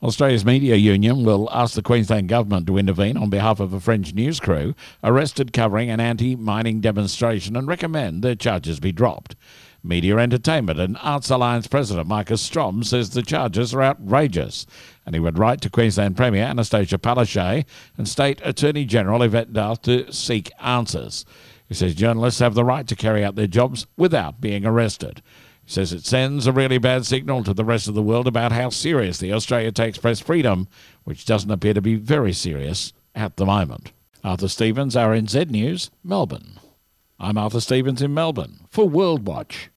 Australia's Media Union will ask the Queensland Government to intervene on behalf of a French news crew arrested covering an anti-mining demonstration and recommend their charges be dropped. Media Entertainment and Arts Alliance President Marcus Strom says the charges are outrageous, and he would write to Queensland Premier Anastasia Palaszczuk and State Attorney-General Yvette Dahl to seek answers. He says journalists have the right to carry out their jobs without being arrested. He says it sends a really bad signal to the rest of the world about how seriously Australia takes press freedom, which doesn't appear to be very serious at the moment. Arthur Stevens, RNZ News, Melbourne. I'm Arthur Stevens in Melbourne for World Watch.